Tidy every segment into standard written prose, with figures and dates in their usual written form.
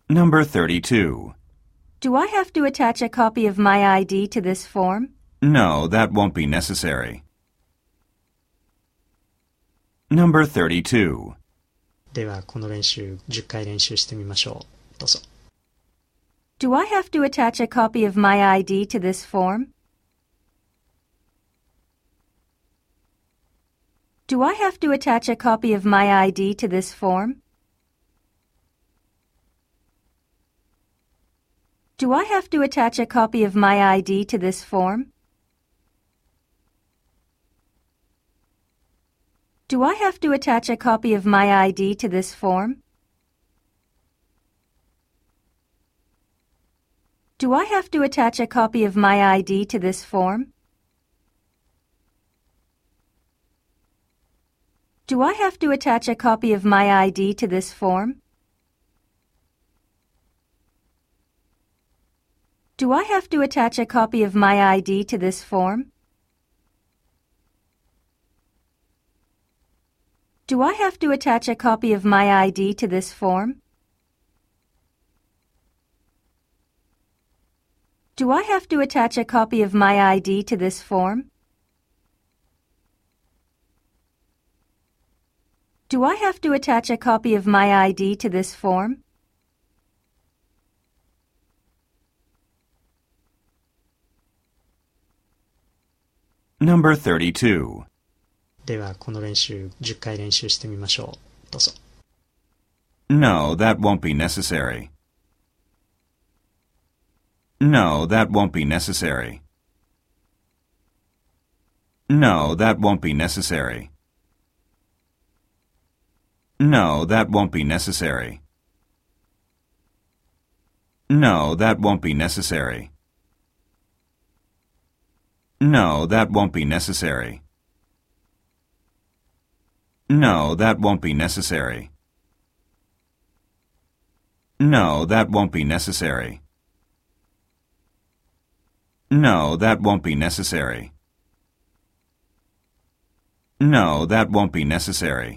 Number 32. Do I have to attach a copy of my ID to this form? No, that won't be necessary. Number 32. ではこの練習10回練習してみましょう。どうぞ。 Do I have to attach a copy of my ID to this form? Do I have to attach a copy of my ID to this form? Do I have to attach a copy of my ID to this form? Do I have to attach a copy of my ID to this form? Do I have to attach a copy of my ID to this form? Do I have to attach a copy of my ID to this form? Do I have to attach a copy of my ID to this form? Do I have to attach a copy of my ID to this form? Do I have to attach a copy of my ID to this form? Do I have to attach a copy of my ID to this form? Number 32. ではこの練習10回練習してみましょう。どうぞ。 No, that won't be necessary. No, that won't be necessary. No, that won't be necessary. No, that won't be necessary. No, that won't be necessary. No, that won't be necessary. No, that won't be necessary. No, that won't be necessary. No, that won't be necessary. No, that won't be necessary.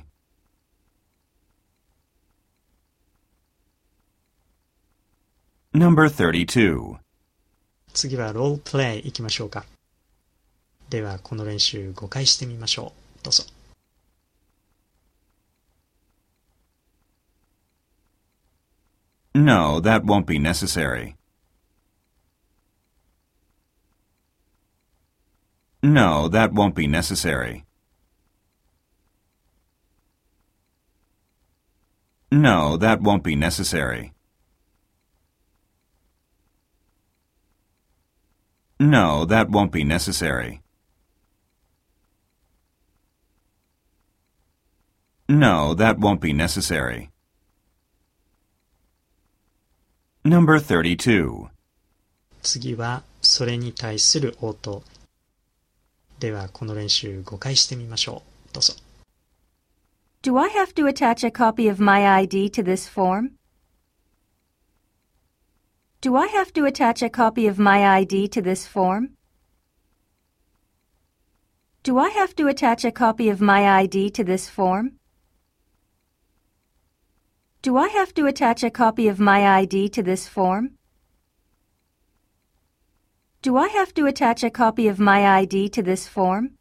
Number 32. 次はロールプレイ行きましょうか。ではこの練習5回してみましょう。どうぞ。 No, that won't be necessary. No, that won't be necessary. No, that won't be necessary. No, that won't be necessary. No, that won't be necessary. Number 32. 次はそれに対する応答。ではこの練習5回してみましょう。どうぞ。 Do I have to attach a copy of my ID to this form? Do I have to attach a copy of my ID to this form? Do I have to attach a copy of my ID to this form? Do I have to attach a copy of my ID to this form? Do I have to attach a copy of my ID to this form?